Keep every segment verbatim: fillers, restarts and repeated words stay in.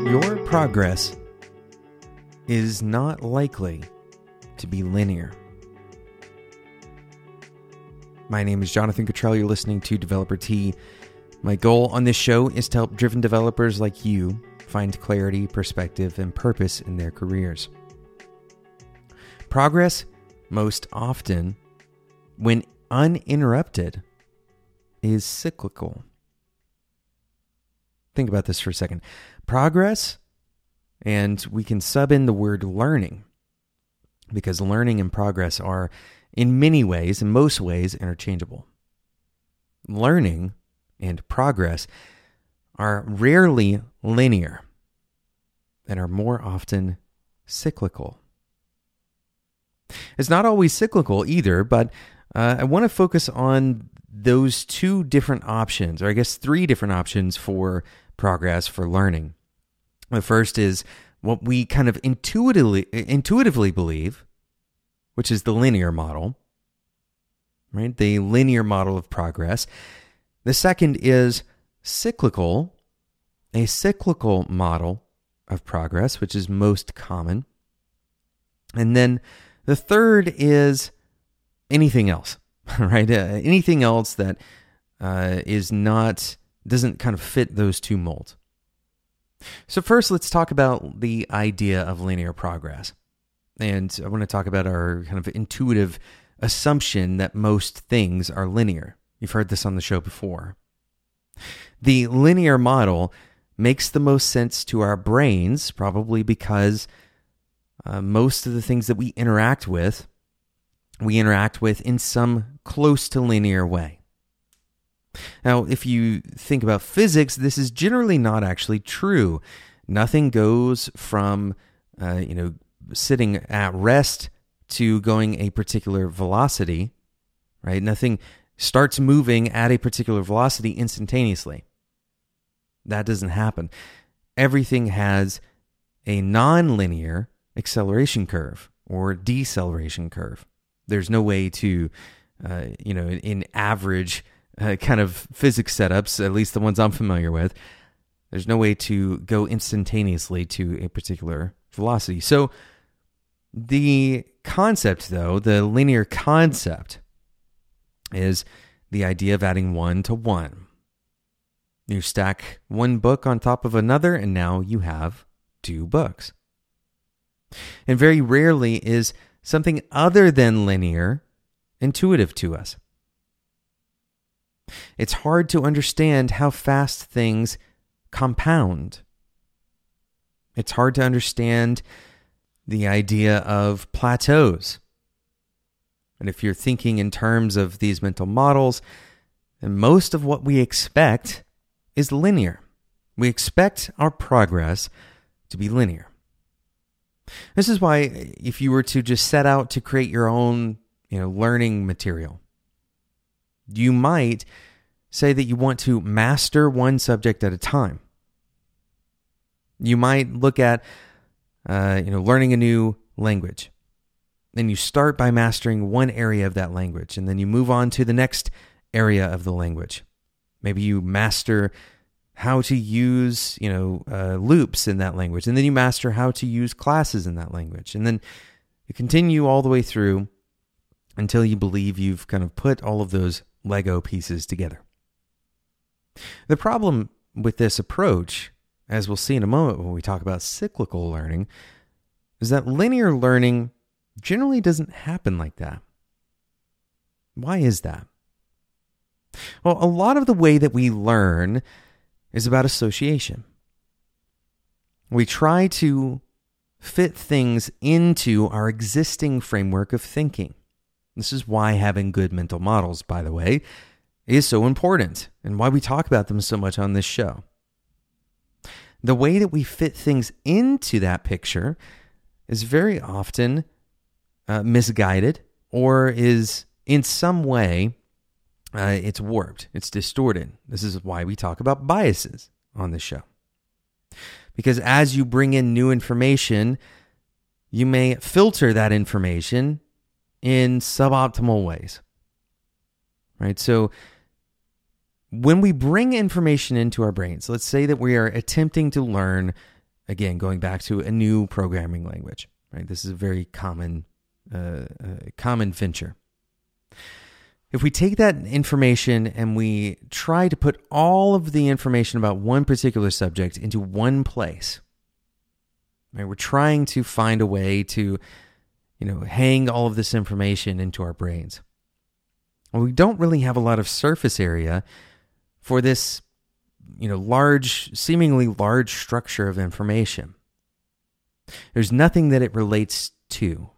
Your progress is not likely to be linear. My name is Jonathan Cottrell. You're listening to Developer Tea. My goal on this show is to help driven developers like you find clarity, perspective, and purpose in their careers. Progress, most often, when uninterrupted, is cyclical. Think about this for a second. Progress, and we can sub in the word learning, because learning and progress are, in many ways, in most ways, interchangeable. Learning and progress are rarely linear and are more often cyclical. It's not always cyclical either, but uh, I want to focus on those two different options, or I guess three different options for progress, for learning. The first is what we kind of intuitively intuitively believe, which is the linear model, right? The linear model of progress. The second is cyclical, a cyclical model of progress, which is most common. And then the third is anything else, right? Uh, anything else that uh, is not, doesn't kind of fit those two molds. So first, let's talk about the idea of linear progress. And I want to talk about our kind of intuitive assumption that most things are linear. You've heard this on the show before. The linear model makes the most sense to our brains, probably because uh, most of the things that we interact with, we interact with in some close to linear way. Now, if you think about physics, this is generally not actually true. Nothing goes from, uh, you know, sitting at rest to going a particular velocity, right? Nothing starts moving at a particular velocity instantaneously. That doesn't happen. Everything has a non-linear acceleration curve or deceleration curve. There's no way to, uh, you know, in average uh, kind of physics setups, at least the ones I'm familiar with, there's no way to go instantaneously to a particular velocity. So the concept, though, the linear concept, is the idea of adding one to one. You stack one book on top of another, and now you have two books. And very rarely is something other than linear intuitive to us. It's hard to understand how fast things compound. It's hard to understand the idea of plateaus. And if you're thinking in terms of these mental models, then most of what we expect is linear. We expect our progress to be linear. This is why if you were to just set out to create your own, you know, learning material, you might say that you want to master one subject at a time. You might look at, uh, you know, learning a new language. Then you start by mastering one area of that language, and then you move on to the next area of the language. Maybe you master how to use, you know, uh, loops in that language, and then you master how to use classes in that language, and then you continue all the way through until you believe you've kind of put all of those Lego pieces together. The problem with this approach, as we'll see in a moment when we talk about cyclical learning, is that linear learning generally doesn't happen like that. Why is that? Well, a lot of the way that we learn is about association. We try to fit things into our existing framework of thinking. This is why having good mental models, by the way, is so important, and why we talk about them so much on this show. The way that we fit things into that picture is very often uh, misguided, or is in some way uh, it's warped, it's distorted. This is why we talk about biases on this show. Because as you bring in new information, you may filter that information in suboptimal ways, right? So when we bring information into our brains, let's say that we are attempting to learn again, going back to a new programming language, right? This is a very common, uh, uh, common venture. If we take that information and we try to put all of the information about one particular subject into one place, right? We're trying to find a way to, you know, hang all of this information into our brains. Well, we don't really have a lot of surface area for this, you know, large, seemingly large structure of information. There's nothing that it relates to.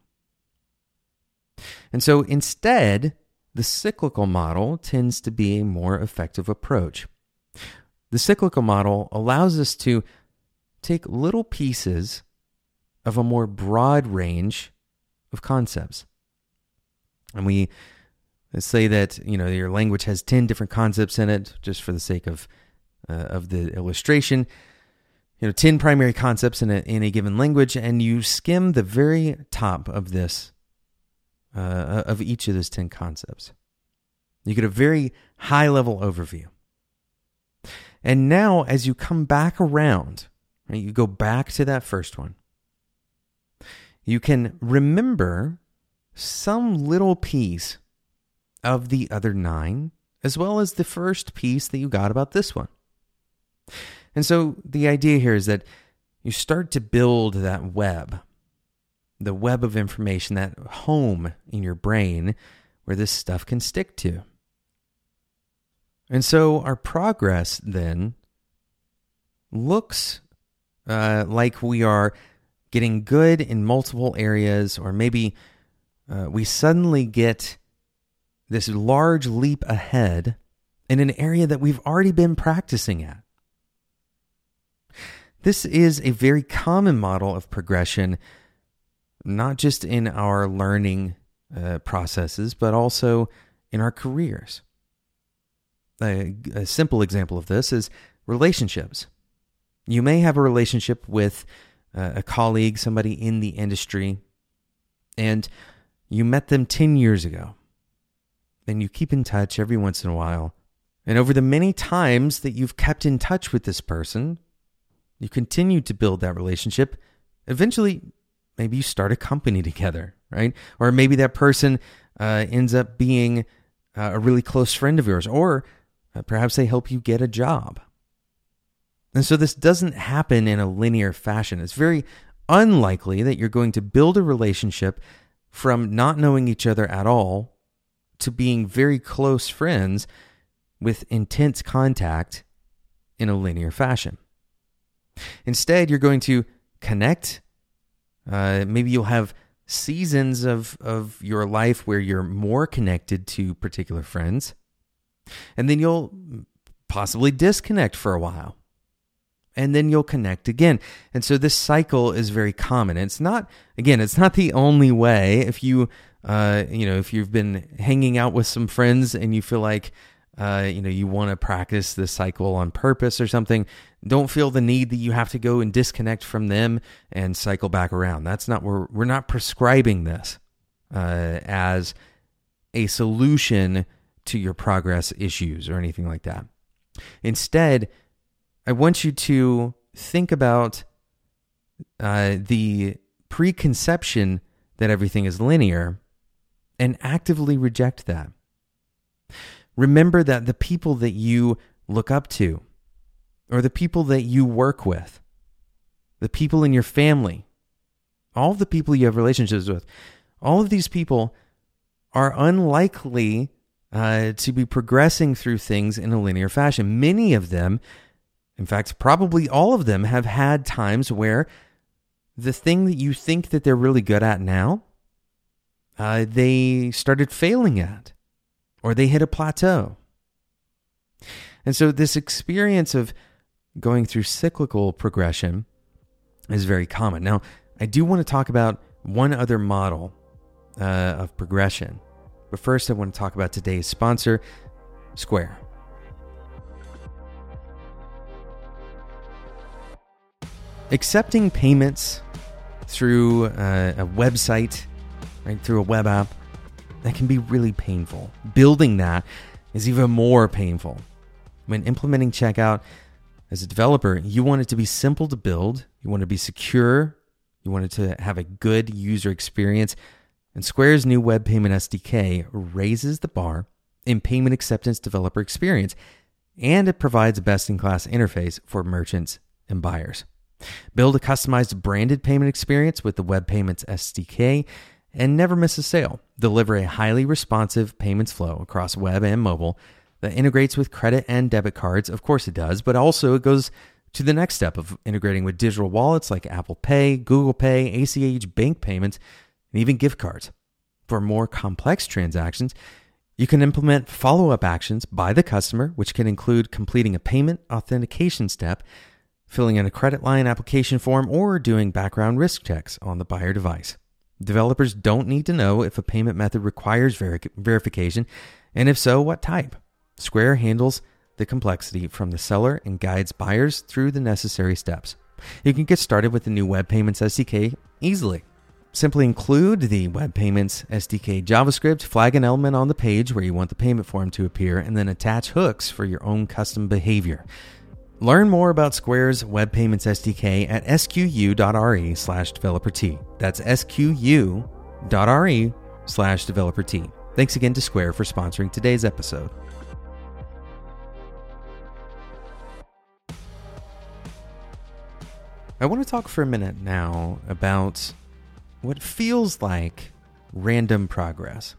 And so instead, the cyclical model tends to be a more effective approach. The cyclical model allows us to take little pieces of a more broad range of concepts. And we let's say that, you know, your language has ten different concepts in it, just for the sake of uh, of the illustration. You know, ten primary concepts in a in a given language, and you skim the very top of this uh, of each of those ten concepts. You get a very high level overview. And now, as you come back around, right, you go back to that first one, you can remember some little piece of the other nine, as well as the first piece that you got about this one. And so the idea here is that you start to build that web, the web of information, that home in your brain where this stuff can stick to. And so our progress then looks uh, like we are getting good in multiple areas, or maybe uh, we suddenly get this large leap ahead in an area that we've already been practicing at. This is a very common model of progression, not just in our learning uh, processes, but also in our careers. A, a simple example of this is relationships. You may have a relationship with uh, a colleague, somebody in the industry, and you met them ten years ago. And you keep in touch every once in a while. And over the many times that you've kept in touch with this person, you continue to build that relationship. Eventually, maybe you start a company together, right? Or maybe that person uh, ends up being uh, a really close friend of yours, or uh, perhaps they help you get a job. And so this doesn't happen in a linear fashion. It's very unlikely that you're going to build a relationship from not knowing each other at all to being very close friends with intense contact in a linear fashion. Instead, you're going to connect. Uh, maybe you'll have seasons of, of your life where you're more connected to particular friends. And then you'll possibly disconnect for a while. And then you'll connect again. And so this cycle is very common. It's not, again, it's not the only way. If you, uh, you know, if you've been hanging out with some friends and you feel like, uh, you know, you want to practice this cycle on purpose or something, don't feel the need that you have to go and disconnect from them and cycle back around. That's not, we're, we're not prescribing this uh, as a solution to your progress issues or anything like that. Instead, I want you to think about uh, the preconception that everything is linear and actively reject that. Remember that the people that you look up to, or the people that you work with, the people in your family, all of the people you have relationships with, all of these people are unlikely uh, to be progressing through things in a linear fashion. Many of them, in fact, probably all of them, have had times where the thing that you think that they're really good at now, uh, they started failing at, or they hit a plateau. And so this experience of going through cyclical progression is very common. Now, I do want to talk about one other model uh, of progression. But first, I want to talk about today's sponsor, Square. Accepting payments through uh, a website, right, through a web app, that can be really painful. Building that is even more painful. When implementing checkout, As a developer, you want it to be simple to build, you want it to be secure, you want it to have a good user experience, and Square's new Web Payment S D K raises the bar in payment acceptance developer experience, and it provides a best-in-class interface for merchants and buyers. Build a customized branded payment experience with the Web Payments S D K and never miss a sale. Deliver a highly responsive payments flow across web and mobile that integrates with credit and debit cards. Of course it does, but also it goes to the next step of integrating with digital wallets like Apple Pay, Google Pay, A C H bank payments, and even gift cards. For more complex transactions, you can implement follow-up actions by the customer, which can include completing a payment authentication step, filling in a credit line application form, or doing background risk checks on the buyer device. Developers don't need to know if a payment method requires ver- verification, and if so, what type. Square handles the complexity from the seller and guides buyers through the necessary steps. You can get started with the new Web Payments S D K easily. Simply include the Web Payments S D K JavaScript, flag an element on the page where you want the payment form to appear, and then attach hooks for your own custom behavior. Learn more about Square's Web Payments S D K at squ.re slash developer T. That's squ.re slash developer T. Thanks again to Square for sponsoring today's episode. I want to talk for a minute now about what feels like random progress.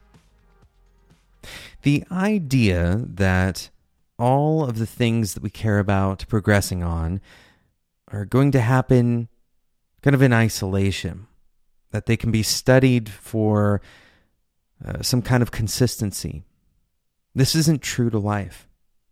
The idea that all of the things that we care about progressing on are going to happen kind of in isolation, that they can be studied for uh, some kind of consistency. This isn't true to life.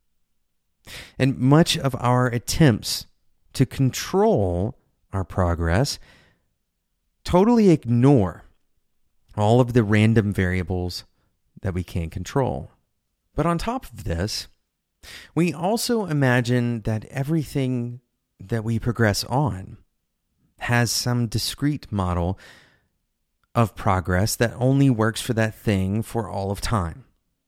And much of our attempts to control our progress totally ignore all of the random variables that we can't control. But on top of this, we also imagine that everything that we progress on has some discrete model of progress that only works for that thing for all of time.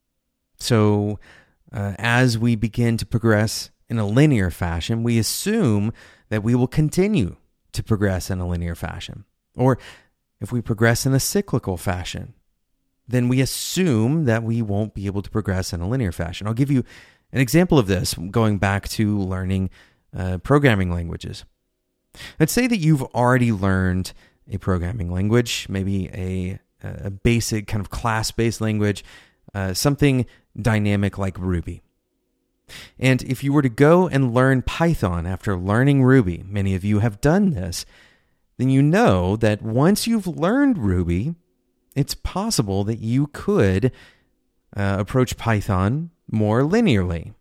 So uh, as we begin to progress in a linear fashion, we assume that we will continue to progress in a linear fashion. Or if we progress in a cyclical fashion, then we assume that we won't be able to progress in a linear fashion. I'll give you an example of this going back to learning uh, programming languages. Let's say that you've already learned a programming language, maybe a, a basic kind of class-based language, uh, something dynamic like Ruby. And if you were to go and learn Python after learning Ruby, many of you have done this, then you know that once you've learned Ruby, it's possible that you could uh, approach Python more linearly.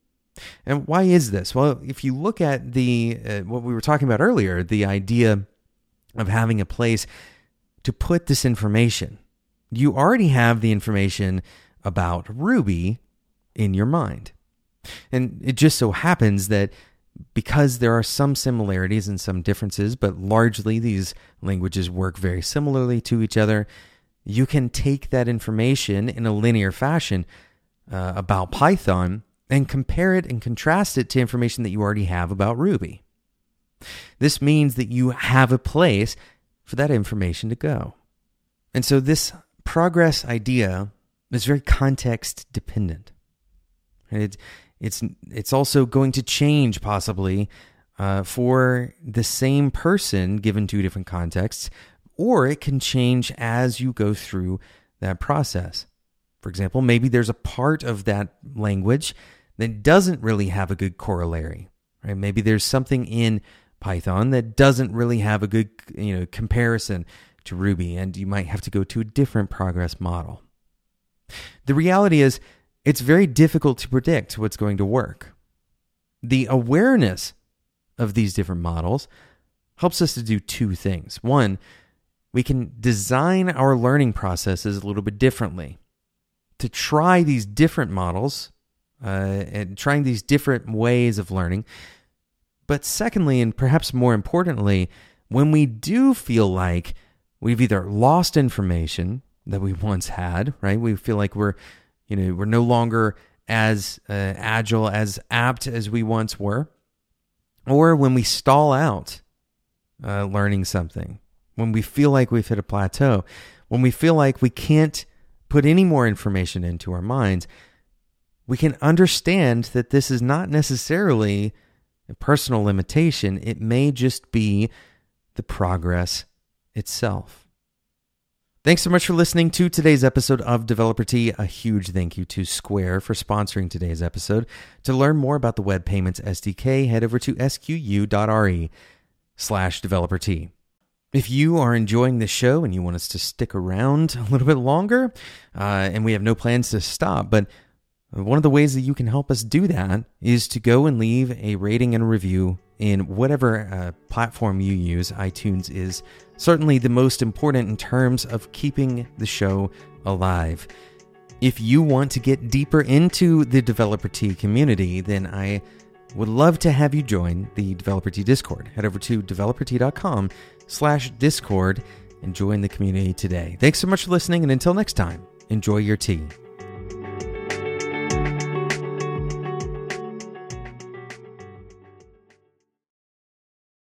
And why is this? Well, if you look at the uh, what we were talking about earlier, the idea of having a place to put this information, you already have the information about Ruby in your mind. And it just so happens that because there are some similarities and some differences, but largely these languages work very similarly to each other, you can take that information in a linear fashion uh, about Python and compare it and contrast it to information that you already have about Ruby. This means that you have a place for that information to go. And so this progress idea is very context dependent. It's, it's, it's also going to change possibly uh, for the same person given two different contexts, or it can change as you go through that process. For example, maybe there's a part of that language that doesn't really have a good corollary, right? Maybe there's something in Python that doesn't really have a good, you know, comparison to Ruby, and you might have to go to a different progress model. The reality is, it's very difficult to predict what's going to work. The awareness of these different models helps us to do two things. One, we can design our learning processes a little bit differently to try these different models uh, and trying these different ways of learning. But secondly, and perhaps more importantly, when we do feel like we've either lost information that we once had, right? We feel like we're, you know, we're no longer as uh, agile, as apt as we once were, or when we stall out uh, learning something, when we feel like we've hit a plateau, when we feel like we can't put any more information into our minds, we can understand that this is not necessarily a personal limitation. It may just be the progress itself. Thanks so much for listening to today's episode of Developer Tea. A huge thank you to Square for sponsoring today's episode. To learn more about the Web Payments S D K, head over to squ.re slash developer tea. If you are enjoying this show and you want us to stick around a little bit longer, uh, and we have no plans to stop, but one of the ways that you can help us do that is to go and leave a rating and review in whatever uh, platform you use. iTunes is certainly the most important in terms of keeping the show alive. If you want to get deeper into the Developer Tea community, then I would love to have you join the Developer Tea Discord. Head over to developertea.com slash Discord and join the community today. Thanks so much for listening, and until next time, enjoy your tea.